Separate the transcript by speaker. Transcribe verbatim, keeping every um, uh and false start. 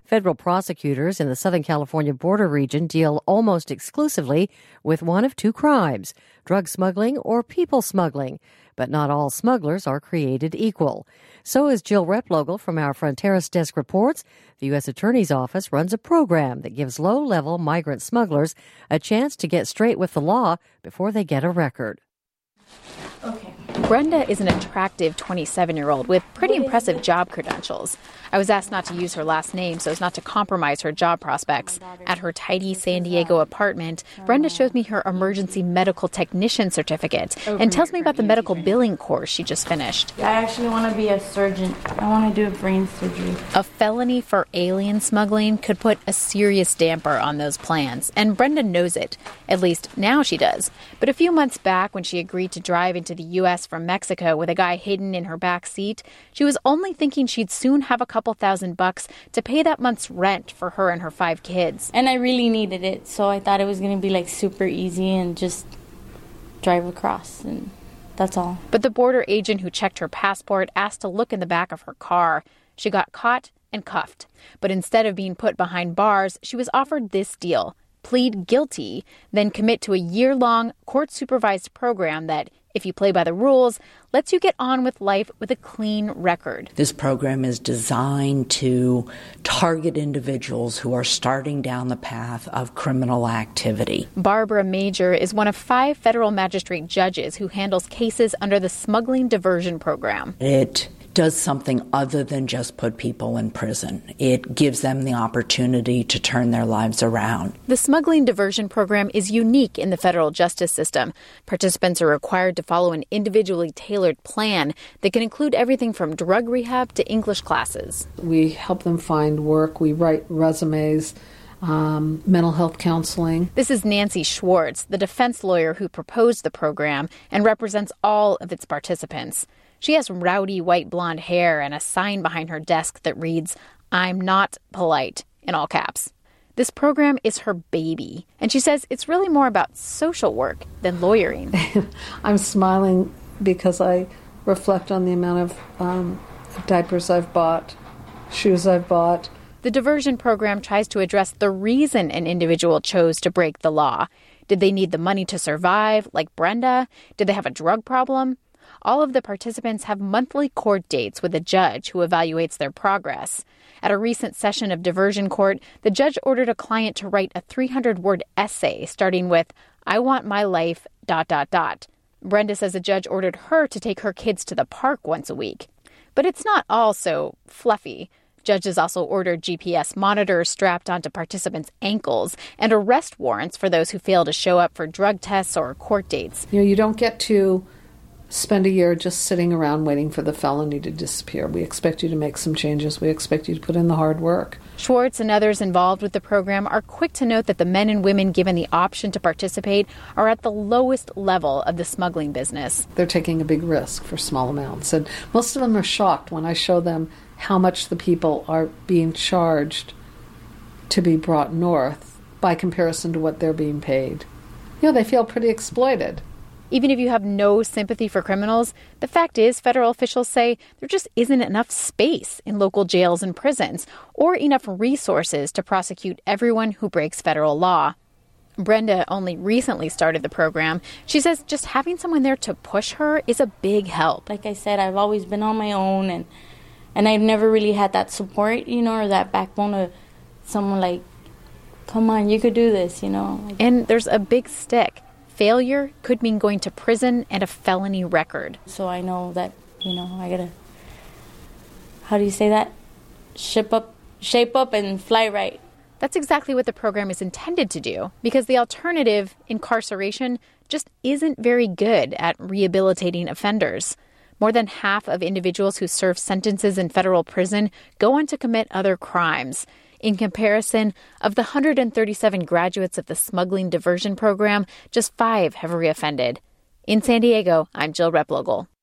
Speaker 1: Federal prosecutors in the Southern California border region deal almost exclusively with one of two crimes, drug smuggling or people smuggling. But not all smugglers are created equal. So as Jill Replogle from our Fronteras Desk reports, the U S Attorney's Office runs a program that gives low-level migrant smugglers a chance to get straight with the law before they get a record.
Speaker 2: Okay. Brenda is an attractive twenty-seven-year-old with pretty impressive job credentials. I was asked not to use her last name so as not to compromise her job prospects. At her tidy San Diego apartment, Brenda shows me her emergency medical technician certificate and tells me about the medical billing course she just finished.
Speaker 3: I actually want to be a surgeon. I want to do a brain surgery.
Speaker 2: A felony for alien smuggling could put a serious damper on those plans, and Brenda knows it. At least now she does. But a few months back, when she agreed to drive into the U S from Mexico with a guy hidden in her back seat, she was only thinking she'd soon have a couple thousand bucks to pay that month's rent for her and her five kids.
Speaker 3: And I really needed it, so I thought it was going to be like super easy and just drive across, and that's all.
Speaker 2: But the border agent who checked her passport asked to look in the back of her car. She got caught and cuffed. But instead of being put behind bars, she was offered this deal: plead guilty, then commit to a year-long court-supervised program that, if you play by the rules, lets you get on with life with a clean record.
Speaker 4: This program is designed to target individuals who are starting down the path of criminal activity.
Speaker 2: Barbara Major is one of five federal magistrate judges who handles cases under the Smuggling Diversion Program.
Speaker 4: It does something other than just put people in prison. It gives them the opportunity to turn their lives around.
Speaker 2: The Smuggling Diversion Program is unique in the federal justice system. Participants are required to follow an individually tailored plan that can include everything from drug rehab to English classes.
Speaker 5: We help them find work. We write resumes, um, mental health counseling.
Speaker 2: This is Nancy Schwartz, the defense lawyer who proposed the program and represents all of its participants. She has rowdy white blonde hair and a sign behind her desk that reads, "I'm not polite," in all caps. This program is her baby, and she says it's really more about social work than lawyering.
Speaker 5: I'm smiling because I reflect on the amount of um, diapers I've bought, shoes I've bought.
Speaker 2: The diversion program tries to address the reason an individual chose to break the law. Did they need the money to survive, like Brenda? Did they have a drug problem? All of the participants have monthly court dates with a judge who evaluates their progress. At a recent session of diversion court, the judge ordered a client to write a three hundred word essay starting with, "I want my life, dot, dot, dot." Brenda says the judge ordered her to take her kids to the park once a week. But it's not all so fluffy. Judges also ordered G P S monitors strapped onto participants' ankles and arrest warrants for those who fail to show up for drug tests or court dates.
Speaker 5: You know, you don't get to spend a year just sitting around waiting for the felony to disappear. We expect you to make some changes. We expect you to put in the hard work.
Speaker 2: Schwartz and others involved with the program are quick to note that the men and women given the option to participate are at the lowest level of the smuggling business.
Speaker 5: They're taking a big risk for small amounts. And most of them are shocked when I show them how much the people are being charged to be brought north by comparison to what they're being paid. You know, they feel pretty exploited.
Speaker 2: Even if you have no sympathy for criminals, the fact is federal officials say there just isn't enough space in local jails and prisons or enough resources to prosecute everyone who breaks federal law. Brenda only recently started the program. She says just having someone there to push her is a big help.
Speaker 3: Like I said, I've always been on my own, and and I've never really had that support, you know, or that backbone of someone like, come on, you could do this, you know. Like,
Speaker 2: and there's a big stick. Failure could mean going to prison and a felony record.
Speaker 3: So I know that, you know, I gotta, how do you say that? Ship up, shape up and fly right.
Speaker 2: That's exactly what the program is intended to do, because the alternative, incarceration, just isn't very good at rehabilitating offenders. More than half of individuals who serve sentences in federal prison go on to commit other crimes. In comparison, of the one hundred thirty-seven graduates of the Smuggling Diversion Program, just five have reoffended. In San Diego, I'm Jill Replogle.